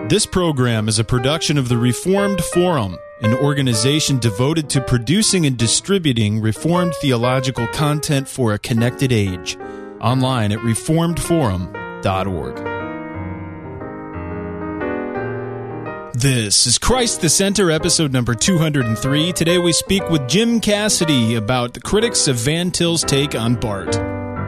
This program is a production of the Reformed Forum, an organization devoted to producing and distributing Reformed theological content for a connected age. Online at reformedforum.org. This is Christ the Center, episode number 203. Today we speak with Jim Cassidy about the critics of Van Til's take on Barth.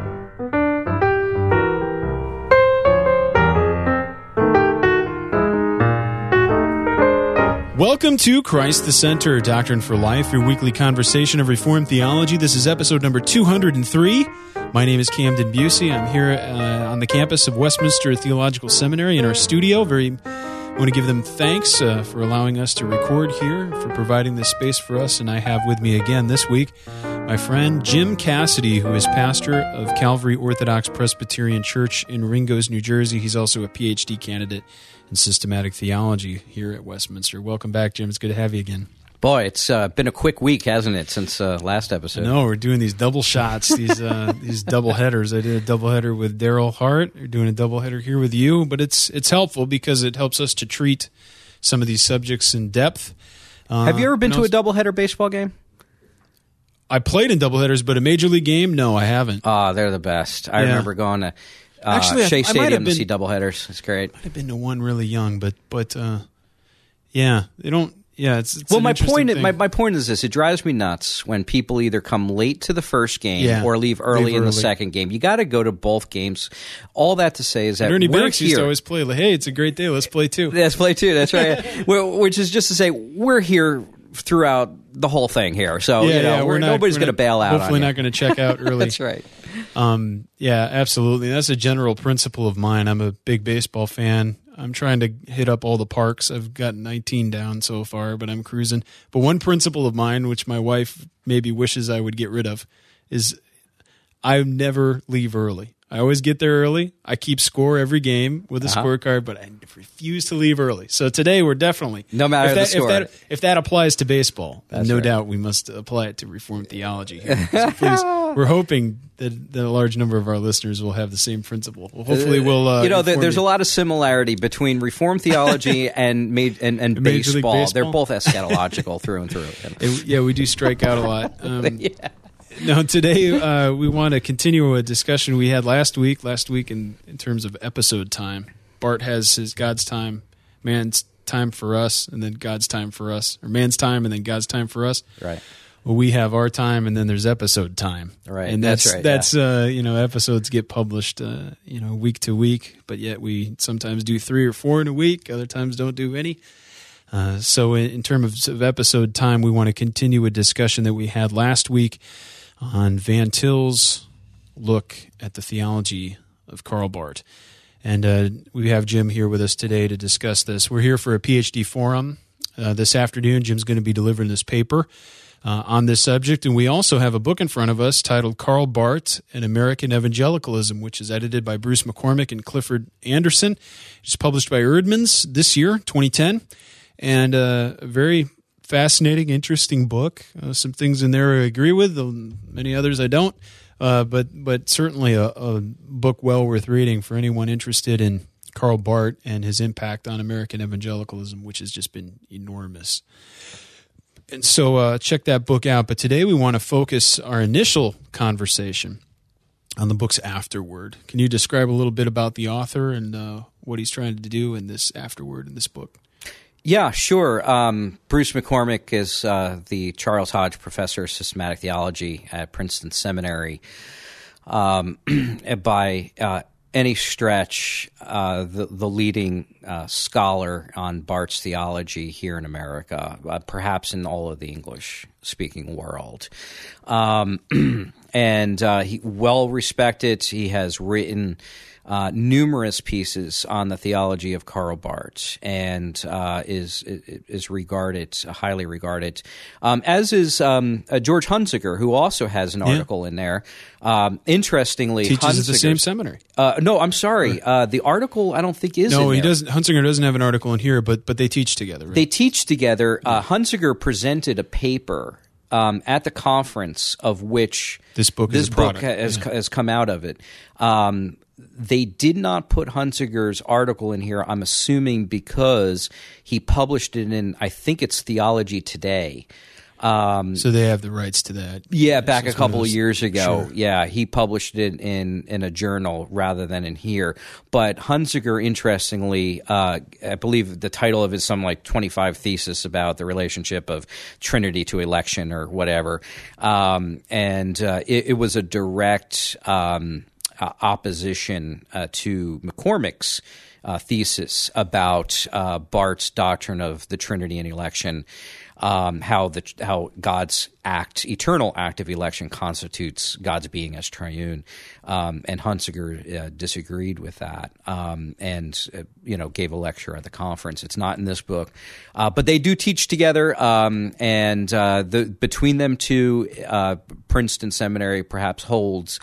Welcome to Christ the Center, Doctrine for Life, your weekly conversation of Reformed theology. This is episode number 203. My name is Camden Busey. I'm here on the campus of Westminster Theological Seminary in our studio. I want to give them thanks for allowing us to record here, for providing this space for us. And I have with me again this week my friend Jim Cassidy, who is pastor of Calvary Orthodox Presbyterian Church in Ringgoes, New Jersey. He's also a PhD candidate in systematic theology here at Westminster. Welcome back, Jim. It's good to have you again. Boy, it's been a quick week, hasn't it, since last episode? No, we're doing these double shots, these double headers. I did a double header with Daryl Hart. We're doing a double header here with you, but it's helpful because it helps us to treat some of these subjects in depth. Have you ever been to a double header baseball game? I played in double headers, but a major league game, no, I haven't. They're the best. I remember going to Shea Stadium to see doubleheaders. It's great. Might have been to one really young, but yeah, they don't. Yeah, it's well. My point is this: it drives me nuts when people either come late to the first game or leave early in the second game. You got to go to both games. All that to say is that Ernie we're Banks here. used to always play. Like, hey, it's a great day. Let's play too. Let's play too. That's right. Which is just to say we're here throughout the whole thing here. So nobody's going to bail out. Hopefully, not going to check out early. That's right. Yeah, absolutely. That's a general principle of mine. I'm a big baseball fan. I'm trying to hit up all the parks. I've got 19 down so far, but I'm cruising. But one principle of mine, which my wife maybe wishes I would get rid of, is I never leave early. I always get there early. I keep score every game with a scorecard, but I refuse to leave early. So today we're definitely no matter the score. If that applies to baseball, that's no right. doubt we must apply it to Reformed theology here. So please, we're hoping that a large number of our listeners will have the same principle. Well, hopefully, we'll. There's a lot of similarity between Reformed theology and baseball. They're both eschatological through and through. We do strike out a lot. No, today we want to continue a discussion we had last week in terms of episode time. Bart has his God's time, man's time for us, and then God's time for us, or man's time and then God's time for us. Right. Well, we have our time, and then there's episode time. Right. And that's right. Episodes get published, week to week, but yet we sometimes do 3 or 4 in a week. Other times don't do any. So in terms of episode time, we want to continue a discussion that we had last week on Van Til's look at the theology of Karl Barth. And we have Jim here with us today to discuss this. We're here for a PhD forum. This afternoon, Jim's going to be delivering this paper on this subject. And we also have a book in front of us titled Karl Barth and American Evangelicalism, which is edited by Bruce McCormick and Clifford Anderson. It's published by Eerdmans this year, 2010. And a very fascinating, interesting book. Some things in there I agree with, many others I don't. But certainly a book well worth reading for anyone interested in Karl Barth and his impact on American evangelicalism, which has just been enormous. And so check that book out. But today we want to focus our initial conversation on the book's afterword. Can you describe a little bit about the author and what he's trying to do in this afterword in this book? Yeah, sure. Bruce McCormick is the Charles Hodge Professor of Systematic Theology at Princeton Seminary. By any stretch, the leading scholar on Barth's theology here in America, perhaps in all of the English-speaking world. And he well respected. He has written numerous pieces on the theology of Karl Barth, and is regarded, highly regarded, as is George Hunziker, who also has an article in there. Interestingly, teaches at the same seminary. No, I'm sorry. The article I don't think is. No, in he there. doesn't. Hunziker doesn't have an article in here, but they teach together. Right? They teach together. Hunziker presented a paper at the conference of which this book has come out of it. they did not put Hunziker's article in here, I'm assuming because he published it in, I think it's Theology Today. So they have the rights to that. Yeah, back a couple of years ago. Sure. Yeah, he published it in a journal rather than in here. But Hunziker, interestingly, I believe the title of it is some like 25 thesis about the relationship of Trinity to election or whatever. It was a direct opposition to McCormick's thesis about Barth's doctrine of the Trinity and election. How God's eternal act of election constitutes God's being as triune, and Hunziker disagreed with that, gave a lecture at the conference. It's not in this book, but they do teach together, between them two, Princeton Seminary perhaps holds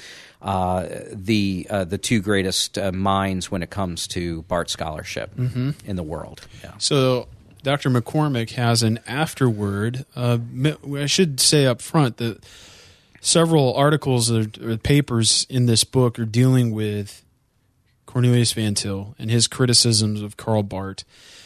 the two greatest minds when it comes to Barth scholarship in the world. Yeah. So Dr. McCormick has an afterword. I should say up front that several articles or papers in this book are dealing with Cornelius Van Til and his criticisms of Karl Barth.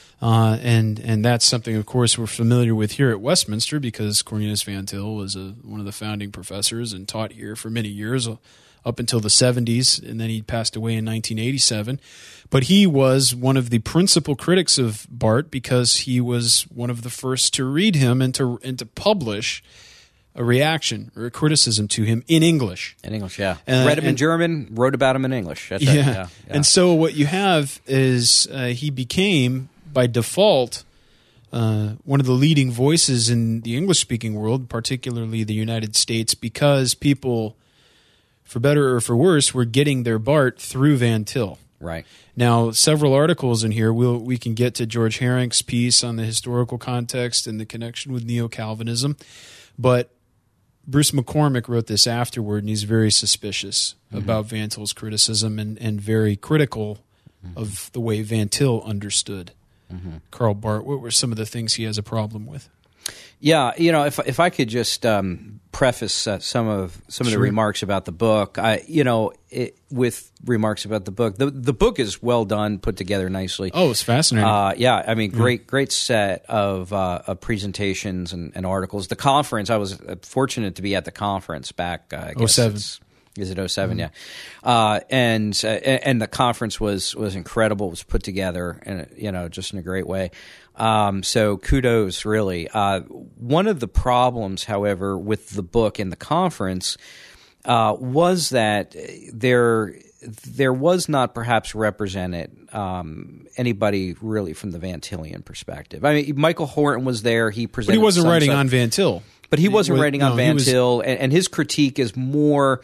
And that's something, of course, we're familiar with here at Westminster because Cornelius Van Til was one of the founding professors and taught here for many years, up until the 70s, and then he passed away in 1987. But he was one of the principal critics of Barth because he was one of the first to read him and to publish a reaction or a criticism to him in English. In English, yeah. Read him in German, wrote about him in English. That's right. Yeah. And so what you have is he became, by default, one of the leading voices in the English-speaking world, particularly the United States, because people, for better or for worse, were getting their Barth through Van Til. Right. Now, several articles in here, we can get to George Herrink's piece on the historical context and the connection with Neo-Calvinism, but Bruce McCormick wrote this afterward, and he's very suspicious about Van Til's criticism and very critical of the way Van Til understood Karl Barth. What were some of the things he has a problem with? Yeah, if I could just preface some of the remarks about the book, with remarks about the book. The book is well done, put together nicely. Oh, it's fascinating. Yeah, I mean, great set of presentations and articles. The conference, I was fortunate to be at the conference back. I guess 07. Is it 07? Yeah, and the conference was incredible. It was put together, and just in a great way. So kudos, really. One of the problems, however, with the book and the conference was that there was not perhaps represented anybody really from the Van Tilian perspective. I mean, Michael Horton was there. He presented, but he wasn't writing on Van Til. But he wasn't writing on Van Til, and his critique is more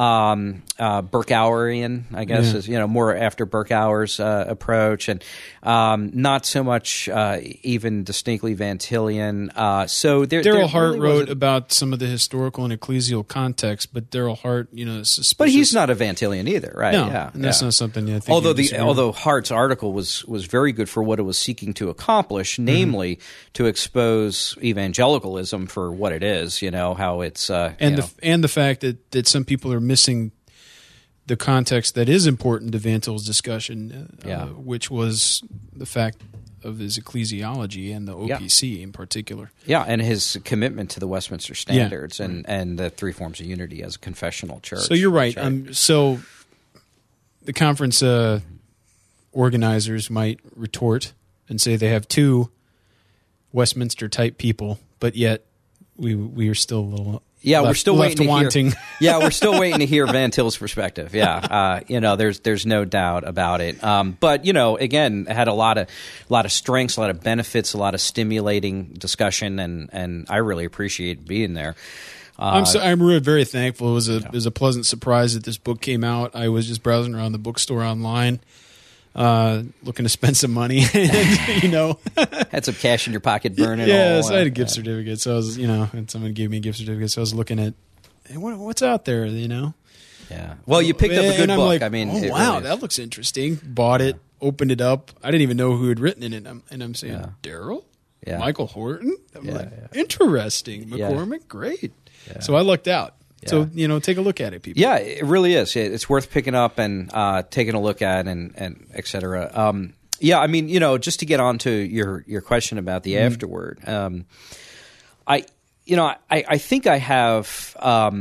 Berkouwerian, I guess, is more after Berkouwer's approach, and not so much even distinctly Van Tilian. So Daryl Hart wrote about some of the historical and ecclesial context, but Daryl Hart, is suspicious. But he's not a Van Tilian either, right? No, yeah, and that's not something I think. Although Hart's article was very good for what it was seeking to accomplish, namely to expose evangelicalism for what it is, how it's the fact that some people are missing the context that is important to Van Til's discussion, which was the fact of his ecclesiology and the OPC in particular. Yeah, and his commitment to the Westminster Standards and the three forms of unity as a confessional church. So you're right. So the conference organizers might retort and say they have two Westminster-type people, but yet we are still a little we're still waiting wanting. To hear. We're still waiting to hear Van Til's perspective. Yeah, there's no doubt about it. But again, it had a lot of strengths, a lot of benefits, a lot of stimulating discussion, and I really appreciate being there. I'm really very thankful. It was a pleasant surprise that this book came out. I was just browsing around the bookstore online, looking to spend some money, and had some cash in your pocket burning. Yes, I had a gift certificate, so I was, and someone gave me a gift certificate, so I was looking at what's out there, Yeah. Well, you picked up a good book. Like, I mean, wow, that looks interesting. Bought it, opened it up. I didn't even know who had written it, and I'm saying, Daryl, Michael Horton. I'm like, interesting. McCormick, great. Yeah. So I lucked out. So, take a look at it, people. Yeah, it really is. It's worth picking up and taking a look at and et cetera. Yeah, I mean, just to get on to your question about the afterword, I think I have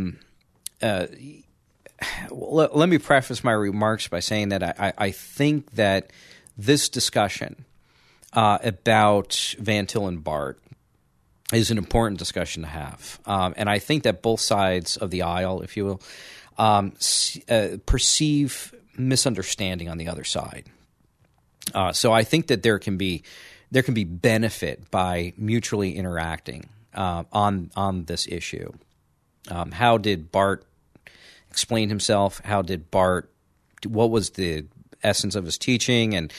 let me preface my remarks by saying that I think that this discussion about Van Til and Barth is an important discussion to have. And I think that both sides of the aisle, if you will, perceive misunderstanding on the other side. So I think that there can be benefit by mutually interacting on this issue. How did Barth explain himself? What was the essence of his teaching, and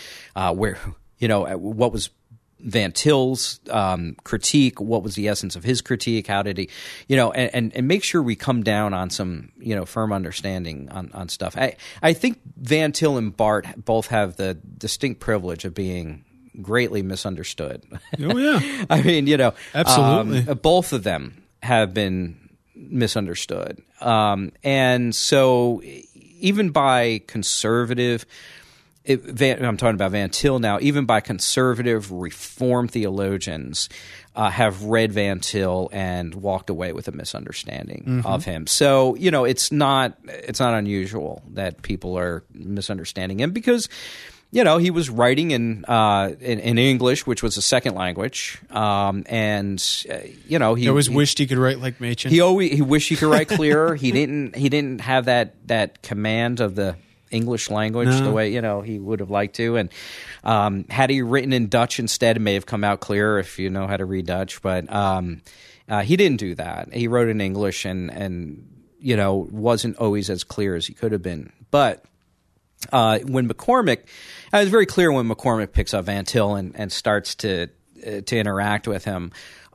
what was Van Til's critique? What was the essence of his critique? How did he, and make sure we come down on some, firm understanding on stuff. I think Van Til and Barth both have the distinct privilege of being greatly misunderstood. Oh, yeah. I mean, absolutely. Both of them have been misunderstood. And so even by conservative I'm talking about Van Til now. Even by conservative Reformed theologians have read Van Til and walked away with a misunderstanding of him. So it's not unusual that people are misunderstanding him because he was writing in English, which was a second language, and he always wished he could write like Machen. He wished he could write clearer. He didn't have that command of the English language the way he would have liked to, and had he written in Dutch instead, it may have come out clearer if you know how to read Dutch. But he didn't do that. He wrote in English, and wasn't always as clear as he could have been. But when McCormick, it was very clear when McCormick picks up Van Til and starts to interact with him.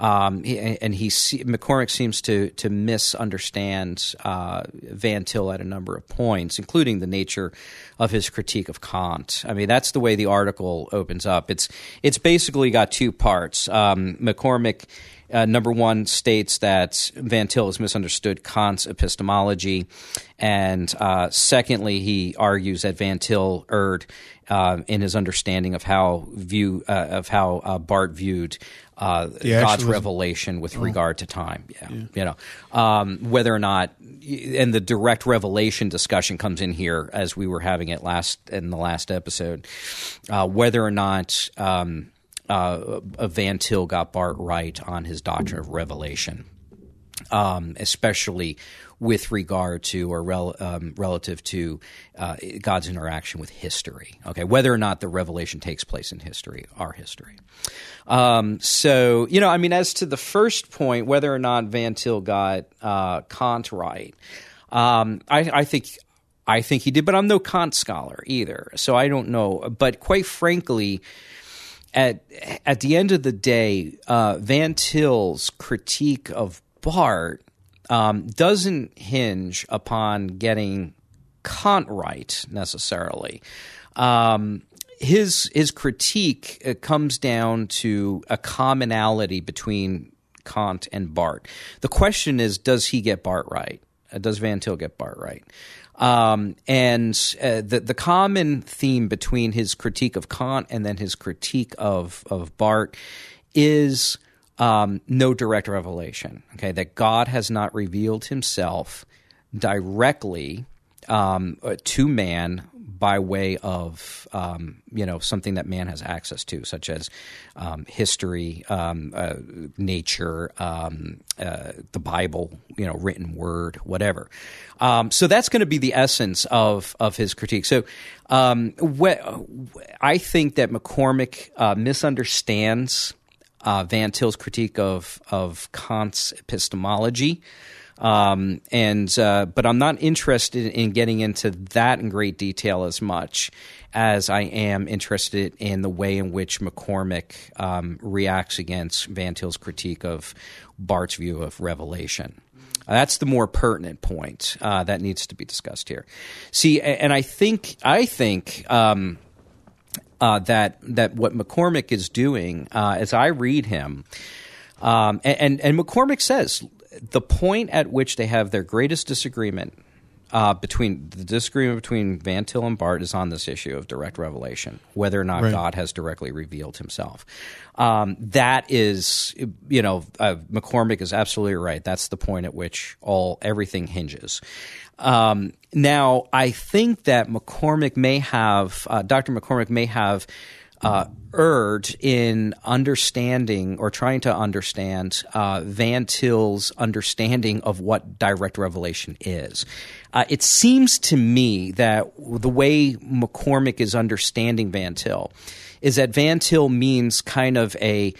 McCormick seems to misunderstand Van Til at a number of points, including the nature of his critique of Kant. I mean, that's the way the article opens up. It's basically got two parts. McCormick, number one, states that Van Til has misunderstood Kant's epistemology, and secondly, he argues that Van Til erred in his understanding of how Barth viewed God's revelation with regard to time. Whether or not, and the direct revelation discussion comes in here as we were having it in the last episode, whether or not Van Til got Barth right on his doctrine of revelation, especially with regard to or relative to God's interaction with history. Okay, whether or not the revelation takes place in history, our history. So as to the first point, whether or not Van Til got Kant right, I think he did, but I'm no Kant scholar either, so I don't know. But quite frankly, at the end of the day, Van Til's critique of Barth doesn't hinge upon getting Kant right necessarily. His critique comes down to a commonality between Kant and Barth. The question is, does he get Barth right? Does Van Til get Barth right? The common theme between his critique of Kant and then his critique of Barth is no direct revelation. Okay, that God has not revealed himself directly to man by way of something that man has access to, such as history, nature, the Bible, written word, whatever. So that's going to be the essence of his critique. So I think that McCormick misunderstands Van Til's critique of Kant's epistemology. But I'm not interested in getting into that in great detail as much as I am interested in the way in which McCormick reacts against Van Til's critique of Barth's view of revelation. That's the more pertinent point that needs to be discussed here. See, and I think that what McCormick is doing, as I read him, and McCormick says the point at which they have their greatest disagreement between Van Til and Barth is on this issue of direct revelation, whether or not God has directly revealed himself. That is, McCormick is absolutely right. That's the point at which everything hinges. Now, I think that Dr. McCormick may have erred in understanding or trying to understand Van Til's understanding of what direct revelation is. It seems to me that the way McCormick is understanding Van Til is that Van Til means kind of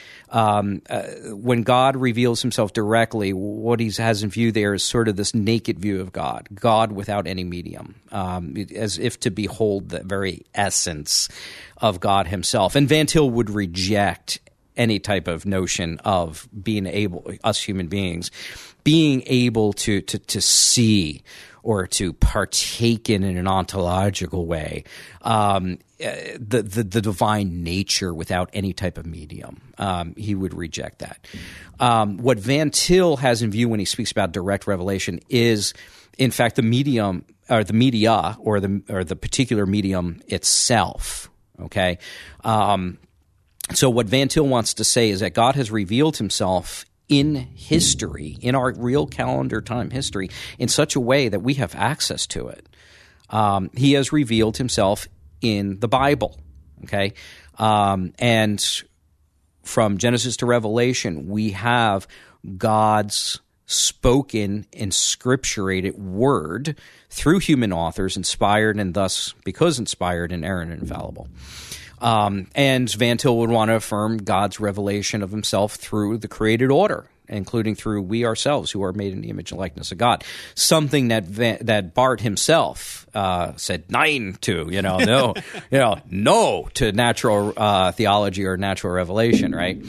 when God reveals himself directly, what he has in view there is sort of this naked view of God without any medium, as if to behold the very essence of God himself. And Van Til would reject any type of notion of being able, us human beings, being able to see or to partake in an ontological way the divine nature without any type of medium. He would reject that. What Van Til has in view when he speaks about direct revelation is, in fact, the medium or the media or the particular medium itself. Okay, so what Van Til wants to say is that God has revealed himself in history, in our real calendar time history, in such a way that we have access to it. He has revealed himself in the Bible, okay? And from Genesis to Revelation, we have God's spoken, inscripturated word through human authors, inspired and thus, because inspired, inerrant and infallible. And Van Til would want to affirm God's revelation of himself through the created order, including through we ourselves who are made in the image and likeness of God. Something that Barth himself said nein to, no to natural theology or natural revelation, right?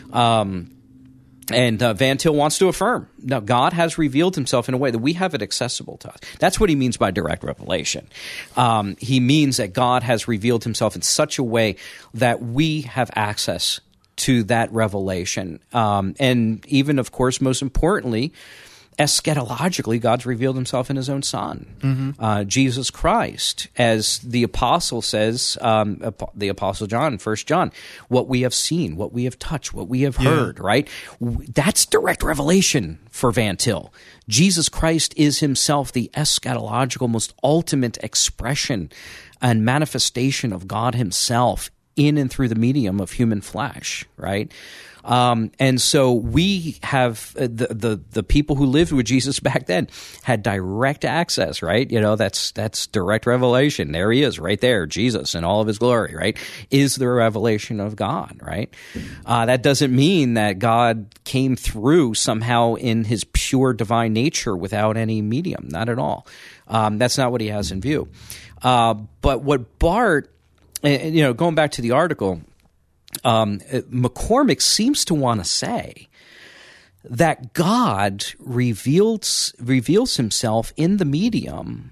And Van Til wants to affirm, now God has revealed himself in a way that we have it accessible to us. That's what he means by direct revelation. He means that God has revealed himself in such a way that we have access to that revelation. And even, of course, most importantly, eschatologically, God's revealed himself in his own Son, Jesus Christ, as the apostle says, the apostle John, 1 John, what we have seen, what we have touched, what we have heard, right? That's direct revelation for Van Til. Jesus Christ is himself the eschatological, most ultimate expression and manifestation of God himself in and through the medium of human flesh, right? And so we have the people who lived with Jesus back then had direct access, right? That's direct revelation. There he is, right there, Jesus in all of his glory, right? Is the revelation of God, right? That doesn't mean that God came through somehow in his pure divine nature without any medium, not at all. That's not what he has in view. But what Barth, going back to the article, McCormick seems to want to say that God reveals himself in the medium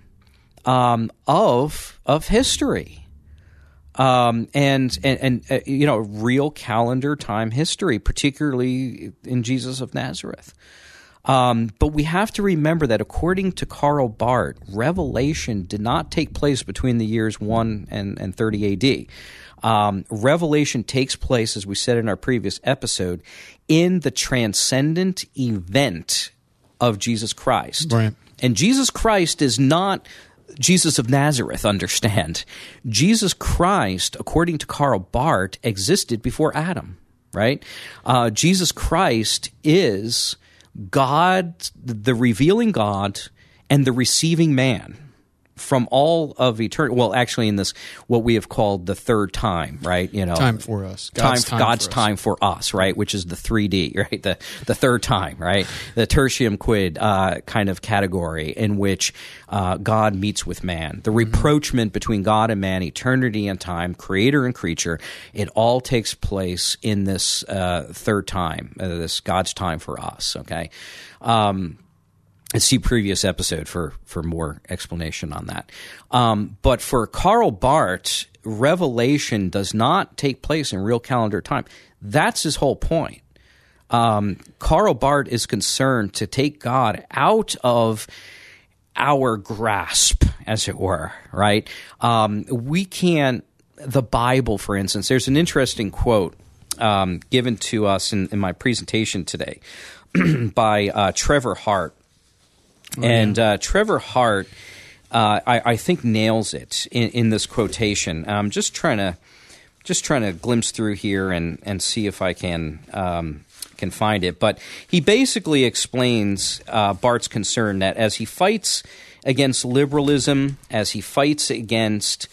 of history, and real calendar time history, particularly in Jesus of Nazareth. But we have to remember that according to Karl Barth, revelation did not take place between the years 1 and 30 A.D. Revelation takes place, as we said in our previous episode, in the transcendent event of Jesus Christ. Right. And Jesus Christ is not Jesus of Nazareth, understand. Jesus Christ, according to Karl Barth, existed before Adam, right? Jesus Christ is God, the revealing God, and the receiving man from all of eternity. Well, actually, in this, what we have called the third time, right? Time for us. God's time for us, right? Which is the 3D, right? The third time, right? The tertium quid kind of category in which God meets with man. The rapprochement between God and man, eternity and time, creator and creature, it all takes place in this third time, this God's time for us, okay? See previous episode for more explanation on that. But for Karl Barth, revelation does not take place in real calendar time. That's his whole point. Karl Barth is concerned to take God out of our grasp, as it were, right? We can't, the Bible, for instance, there's an interesting quote given to us in my presentation today by Trevor Hart. And Trevor Hart, I think, nails it in this quotation. I'm just trying to glimpse through here and see if I can find it. But he basically explains Barth's concern that as he fights against liberalism, as he fights against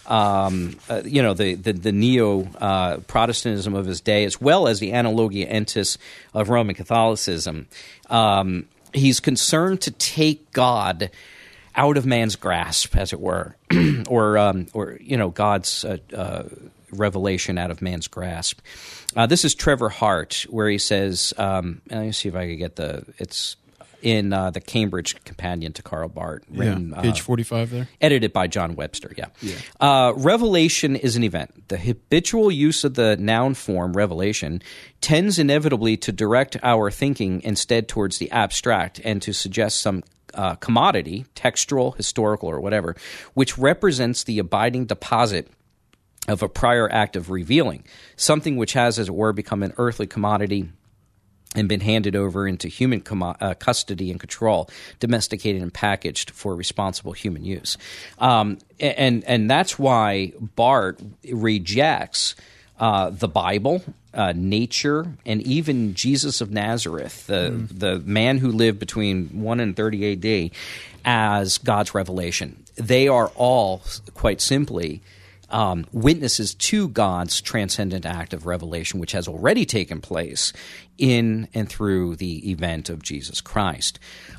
the neo Protestantism of his day, as well as the Analogia Entis of Roman Catholicism, he's concerned to take God out of man's grasp, as it were, or God's revelation out of man's grasp. This is Trevor Hart, where he says, let me see if I can get it's in the Cambridge Companion to Karl Barth. Written, page 45 there. Edited by John Webster, Revelation is an event. The habitual use of the noun form, revelation, tends inevitably to direct our thinking instead towards the abstract and to suggest some commodity, textual, historical, or whatever, which represents the abiding deposit of a prior act of revealing, something which has, as it were, become an earthly commodity and been handed over into human custody and control, domesticated and packaged for responsible human use. And that's why Barth rejects the Bible, nature, and even Jesus of Nazareth, the man who lived between 1 and 30 AD, as God's revelation. They are all, quite simply, witnesses to God's transcendent act of revelation, which has already taken place in and through the event of Jesus Christ.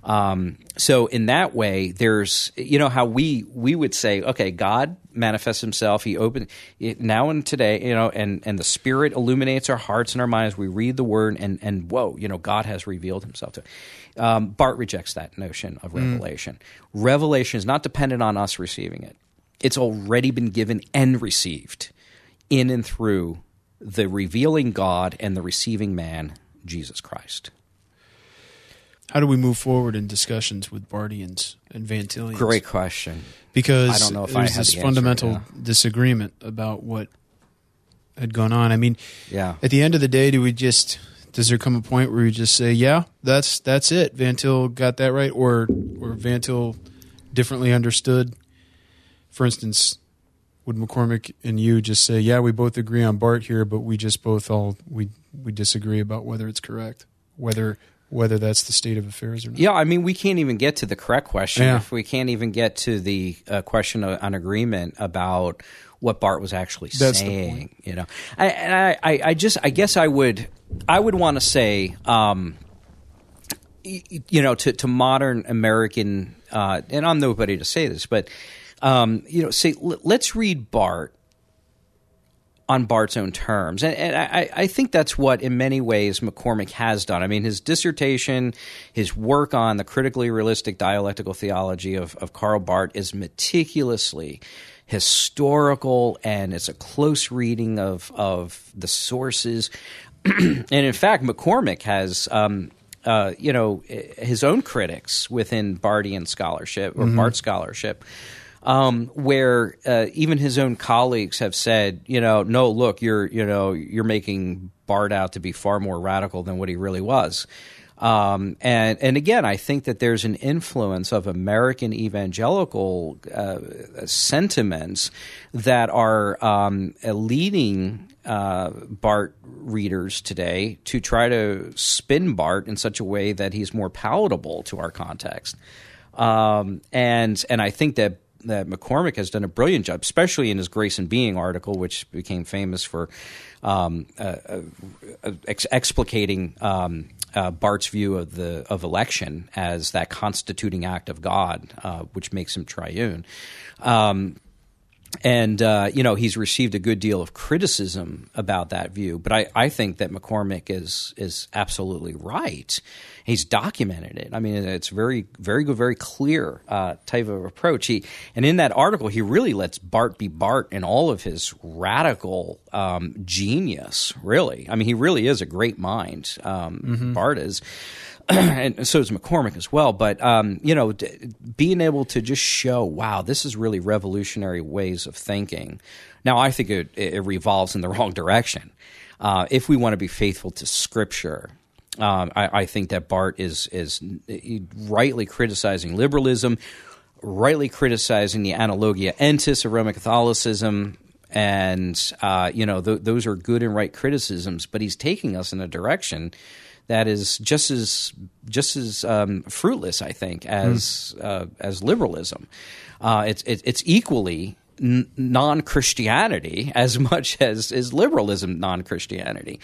So in that way, there's, how we would say, okay, God manifests himself. He opened now and today, and the Spirit illuminates our hearts and our minds. We read the Word, and whoa, God has revealed himself to. Barth rejects that notion of revelation. Revelation is not dependent on us receiving it. It's already been given and received in and through the revealing God and the receiving man, Jesus Christ. How do we move forward in discussions with Barthians and Van Tillians? Great question. Because I don't know if there's this fundamental disagreement about what had gone on. I mean, at the end of the day, does there come a point where we just say, yeah, that's it, Van Til got that right, or Van Til differently understood? For instance, would McCormick and you just say, yeah, we both agree on Barth here, but we just both we disagree about whether it's correct, whether that's the state of affairs or not? Yeah, I mean, we can't even get to the correct question if we can't even get to the question on agreement about what Barth was actually saying. The point. I guess I would want to say, to modern American, and I'm nobody to say this, but say let's read Barth on Barth's own terms. And I think that's what, in many ways, McCormick has done. I mean, his dissertation, his work on the critically realistic dialectical theology of Karl Barth is meticulously historical, and it's a close reading of the sources. And in fact, McCormick has his own critics within Barthian scholarship or Barth scholarship, where even his own colleagues have said, no, look, you're making Barth out to be far more radical than what he really was. And again, I think that there's an influence of American evangelical sentiments that are leading Barth readers today to try to spin Barth in such a way that he's more palatable to our context. And I think that McCormick has done a brilliant job, especially in his Grace and Being article, which became famous for explicating Barth's view of election as that constituting act of God, which makes him triune. And, he's received a good deal of criticism about that view. But I think that McCormick is absolutely right. He's documented it. I mean, it's very, very good, very clear type of approach. And in that article, he really lets Barth be Barth in all of his radical genius, really. I mean, he really is a great mind. Barth is. And so is McCormick as well. But, being able to just show, wow, this is really revolutionary ways of thinking. Now, I think it revolves in the wrong direction. If we want to be faithful to Scripture, I think that Barth is rightly criticizing liberalism, rightly criticizing the Analogia Entis of Roman Catholicism, and, those are good and right criticisms, but he's taking us in a direction that is just as fruitless, I think, as liberalism. It's equally non-Christianity as much as is liberalism non-Christianity.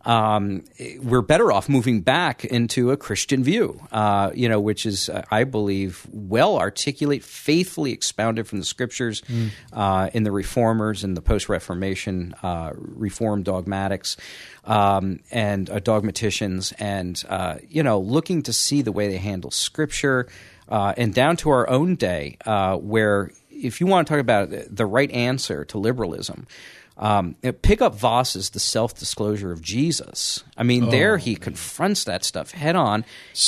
We're better off moving back into a Christian view, which is, I believe, well articulate, faithfully expounded from the Scriptures in the Reformers and the post-Reformation Reformed dogmatics and dogmaticians, and looking to see the way they handle Scripture, and down to our own day, where if you want to talk about the right answer to liberalism, pick up Voss's The Self-Disclosure of Jesus. I mean, there he confronts that stuff head on,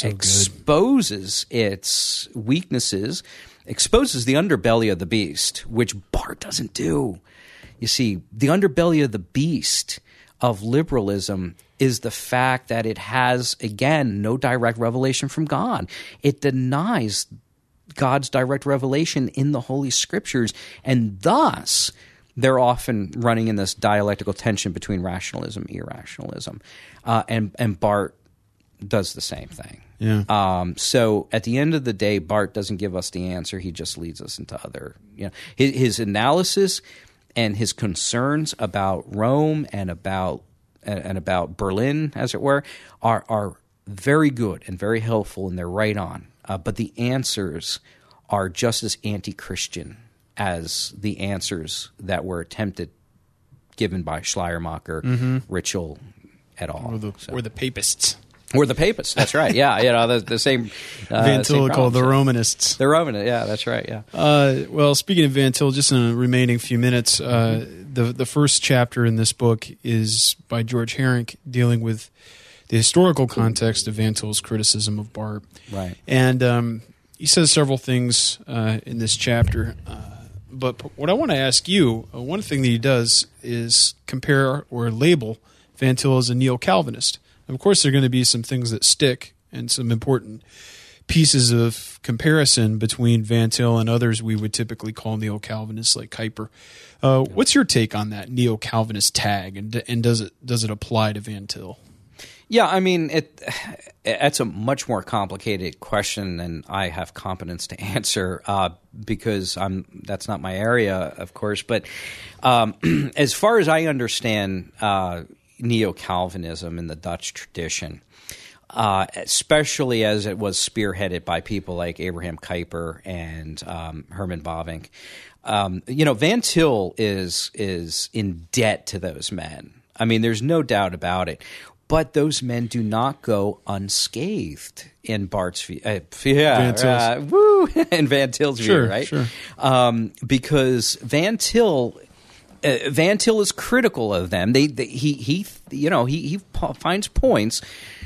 exposes its weaknesses, exposes the underbelly of the beast, which Barth doesn't do. You see, the underbelly of the beast of liberalism is the fact that it has, again, no direct revelation from God. It denies God's direct revelation in the Holy Scriptures, and thus they're often running in this dialectical tension between rationalism and irrationalism, and Barth does the same thing. Yeah. So at the end of the day, Barth doesn't give us the answer; he just leads us into other. His analysis and his concerns about Rome and about Berlin, as it were, are very good and very helpful, and they're right on. But the answers are just as anti-Christian as the answers that were given by Schleiermacher, Ritschl, et al. Or the Papists. Or the Papists, that's right. Yeah, the same. Van Til called the Romanists. The Romanists, yeah, that's right. Yeah. Well, speaking of Van Til, just in the remaining few minutes, the first chapter in this book is by George Herink, dealing with the historical context of Van Til's criticism of Barth. Right. And he says several things in this chapter. But what I want to ask you, one thing that he does is compare or label Van Til as a neo-Calvinist. Of course, there are going to be some things that stick and some important pieces of comparison between Van Til and others we would typically call neo-Calvinists, like Kuyper. What's your take on that neo-Calvinist tag, and does it apply to Van Til? Yeah, I mean, it's a much more complicated question than I have competence to answer because that's not my area, of course. But as far as I understand neo-Calvinism in the Dutch tradition, especially as it was spearheaded by people like Abraham Kuyper and Herman Bavinck, Van Til is in debt to those men. I mean, there's no doubt about it. But those men do not go unscathed in Barth's view. In Van Til's view, right? Sure. Because Van Til is critical of them. He finds points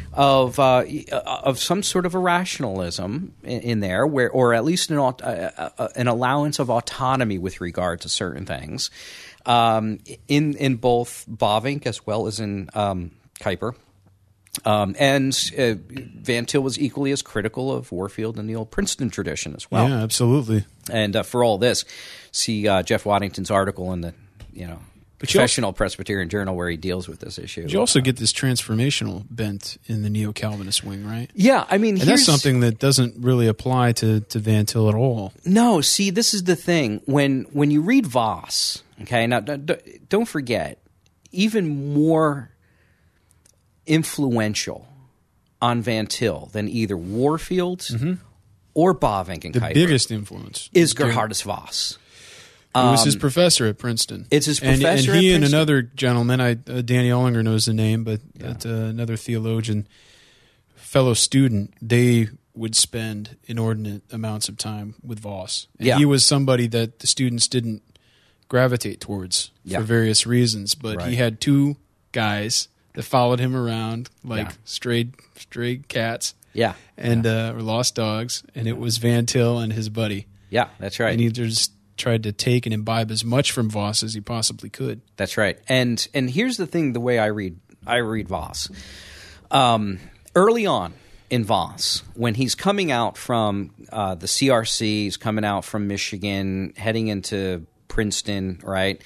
of some sort of a rationalism in there, or at least an allowance of autonomy with regard to certain things, in both Bavinck as well as in Kuyper. And Van Til was equally as critical of Warfield and the old Princeton tradition as well. Yeah, absolutely. And for all this, see Jeff Waddington's article in the Professional Presbyterian Journal where he deals with this issue. But you also get this transformational bent in the neo-Calvinist wing, right? Yeah, I mean, and that's something that doesn't really apply to Van Til at all. No, see, this is the thing. When you read Voss, okay, now don't forget, even more influential on Van Til than either Warfield or Bavinck and Kuyper. The biggest influence is Gerhardus Voss. It was his professor at Princeton. It's his professor and at he Princeton. and another gentleman, Danny Ollinger knows the name, but another theologian, fellow student, they would spend inordinate amounts of time with Voss. And he was somebody that the students didn't gravitate towards for various reasons, but he had two guys that followed him around like stray cats. Yeah. And or lost dogs, and it was Van Til and his buddy. Yeah, that's right. And he just tried to take and imbibe as much from Voss as he possibly could. That's right. And here's the thing: the way I read Voss. Early on in Voss, when he's coming out from the CRC, he's coming out from Michigan, heading into Princeton, right?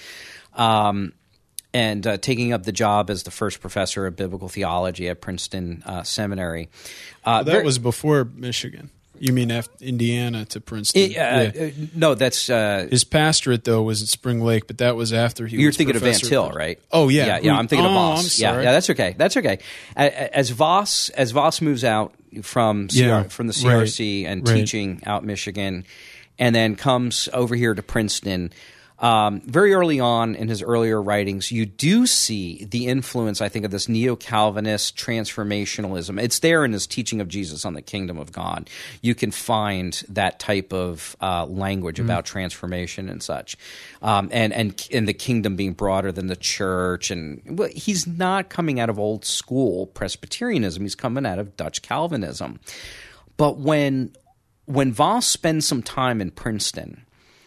And taking up the job as the first professor of biblical theology at Princeton Seminary. That was before Michigan. You mean Indiana to Princeton? No, that's his pastorate though was at Spring Lake, but that was after he. You're was thinking of Van professor Til, right? Oh yeah, I'm thinking of Voss. I'm sorry. Yeah, that's okay. That's okay. As Voss moves out from the CRC and teaching out Michigan, and then comes over here to Princeton. Very early on in his earlier writings, you do see the influence, I think, of this neo-Calvinist transformationalism. It's there in his teaching of Jesus on the kingdom of God. You can find that type of language about transformation and such, and the kingdom being broader than the church. And he's not coming out of old school Presbyterianism. He's coming out of Dutch Calvinism. But when Voss spends some time in Princeton,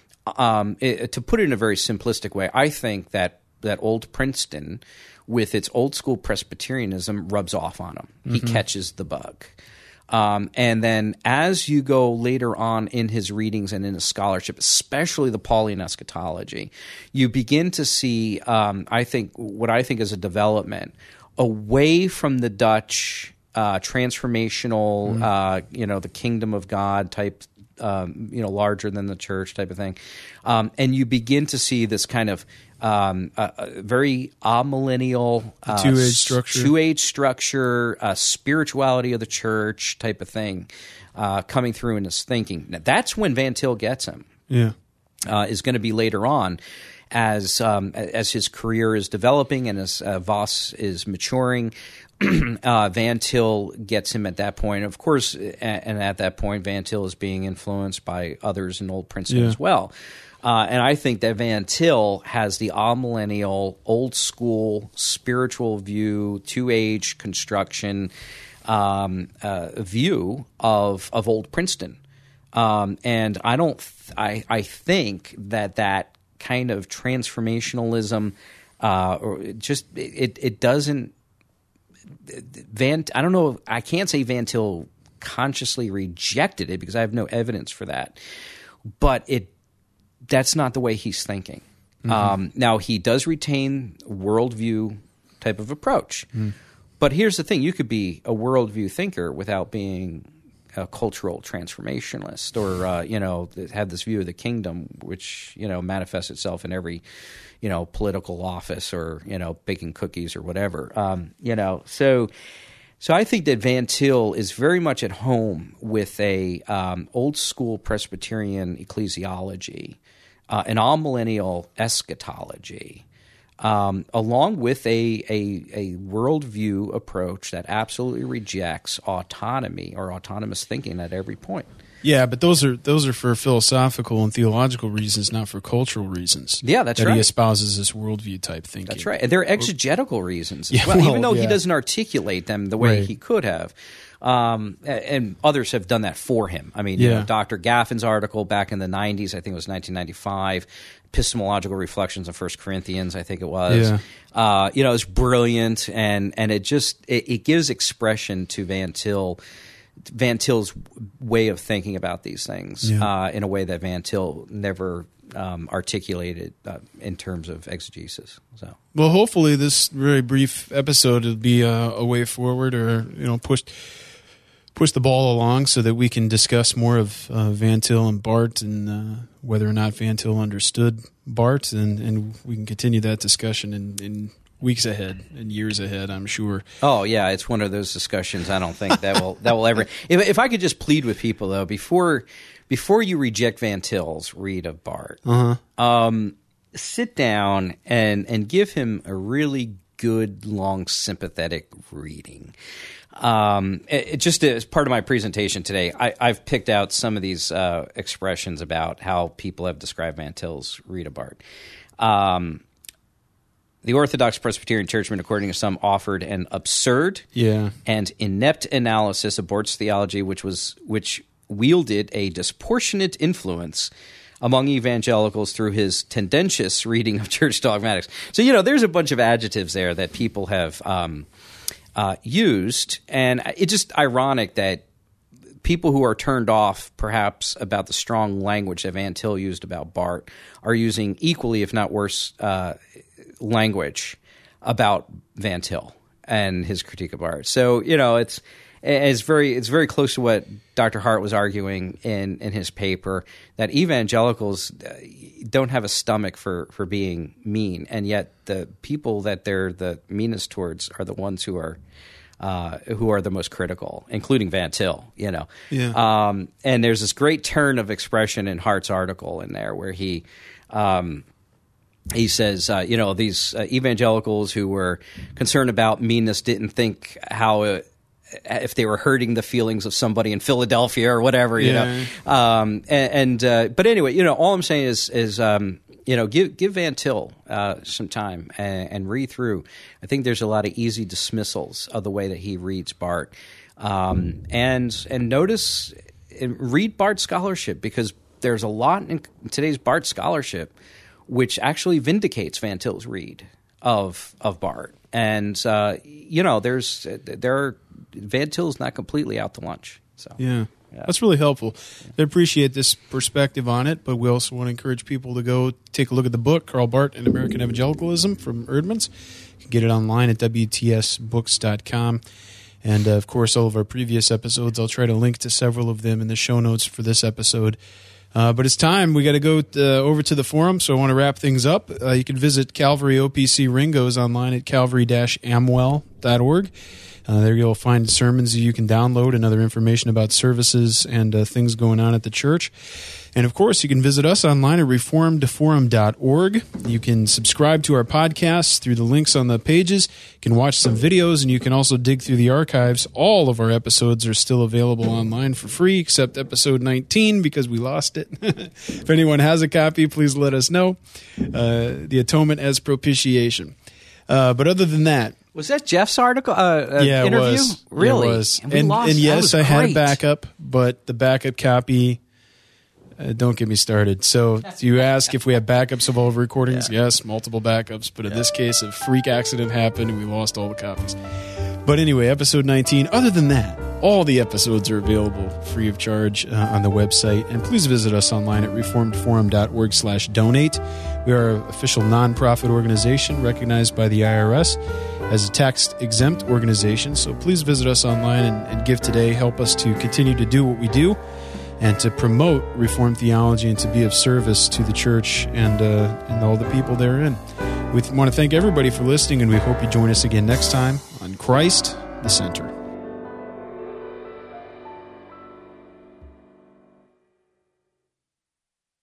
to put it in a very simplistic way, I think that old Princeton, with its old school Presbyterianism, rubs off on him. He catches the bug. And then as you go later on in his readings and in his scholarship, especially the Pauline eschatology, you begin to see, I think is a development away from the Dutch transformational, the kingdom of God type, larger than the church type of thing. And you begin to see this kind of very amillennial two-age structure, spirituality of the church type of thing coming through in his thinking. Now, that's when Van Til gets him. Yeah. Is going to be later on as his career is developing and as Voss is maturing. Van Til gets him at that point, of course, and at that point, Van Til is being influenced by others in Old Princeton as well. And I think that Van Til has the amillennial, old school, spiritual view, two-age construction view of Old Princeton. And I think that kind of transformationalism, it doesn't. I don't know. I can't say Van Til consciously rejected it because I have no evidence for that. But that's not the way he's thinking. Now, he does retain worldview type of approach. But here's the thing. You could be a worldview thinker without being a cultural transformationalist or, have this view of the kingdom, which, manifests itself in every political office or, baking cookies or whatever. So I think that Van Til is very much at home with a old school Presbyterian ecclesiology, an amillennial eschatology, along with a worldview approach that absolutely rejects autonomy or autonomous thinking at every point. Yeah, but those are for philosophical and theological reasons, not for cultural reasons. Yeah, that's right. He espouses this worldview type thinking. That's right. And they're exegetical reasons as well, even though he doesn't articulate them the way he could have. And others have done that for him. I mean, Dr. Gaffin's article back in the 90s, I think it was 1995, Epistemological Reflections on 1 Corinthians, I think it was. Yeah. It's brilliant, and it gives expression to Van Til's way of thinking about these things in a way that Van Til never articulated in terms of exegesis. So, well, hopefully this very brief episode will be a way forward, or push the ball along so that we can discuss more of Van Til and Barth and whether or not Van Til understood Barth, and we can continue that discussion in weeks ahead and years ahead, I'm sure. Oh yeah, it's one of those discussions. I don't think that will ever. If I could just plead with people though, before you reject Van Til's read of Barth, sit down and give him a really good, long, sympathetic reading. Just as part of my presentation today, I've picked out some of these expressions about how people have described Van Til's read of Barth. The Orthodox Presbyterian Churchmen, according to some, offered an absurd and inept analysis of Barth's theology, which wielded a disproportionate influence among evangelicals through his tendentious reading of church dogmatics. So, there's a bunch of adjectives there that people have used, and it's just ironic that people who are turned off perhaps about the strong language that Van Til used about Barth are using equally, if not worse, language about Van Til and his critique of Barth. So, it's very close to what Dr. Hart was arguing in his paper, that evangelicals don't have a stomach for being mean, and yet the people that they're the meanest towards are the ones who are the most critical, including Van Til. And there's this great turn of expression in Hart's article in there where he says, these evangelicals who were concerned about meanness didn't think how if they were hurting the feelings of somebody in Philadelphia or whatever, but anyway, all I'm saying is give Van Til some time and read through. I think there's a lot of easy dismissals of the way that he reads Barth, and notice and read Barth's scholarship, because there's a lot in today's Barth scholarship which actually vindicates Van Til's read of Barth, and Van Til's not completely out to lunch. So yeah. That's really helpful. I appreciate this perspective on it, but we also want to encourage people to go take a look at the book, Karl Barth and American Evangelicalism from Eerdmans. You can get it online at WTSbooks.com. And, of course, all of our previous episodes, I'll try to link to several of them in the show notes for this episode. But it's time. We got to go over to the forum, so I want to wrap things up. You can visit Calvary OPC Ringgoes online at calvary-amwell.org. There you'll find sermons you can download and other information about services and things going on at the church. And, of course, you can visit us online at reformedforum.org. You can subscribe to our podcasts through the links on the pages. You can watch some videos, and you can also dig through the archives. All of our episodes are still available online for free, except episode 19, because we lost it. If anyone has a copy, please let us know. The Atonement as Propitiation. But other than that, was that Jeff's article? Yeah, interview? It was. Really? It was. And yes, I had a backup, but the backup copy, don't get me started. So you ask if we have backups of all the recordings? Yeah. Yes, multiple backups. But in this case, a freak accident happened and we lost all the copies. But anyway, episode 19. Other than that, all the episodes are available free of charge on the website. And please visit us online at reformedforum.org/donate. We are an official nonprofit organization recognized by the IRS as a tax-exempt organization. So please visit us online and give today. Help us to continue to do what we do and to promote Reformed theology and to be of service to the church and all the people therein. We want to thank everybody for listening, and we hope you join us again next time on Christ the Center.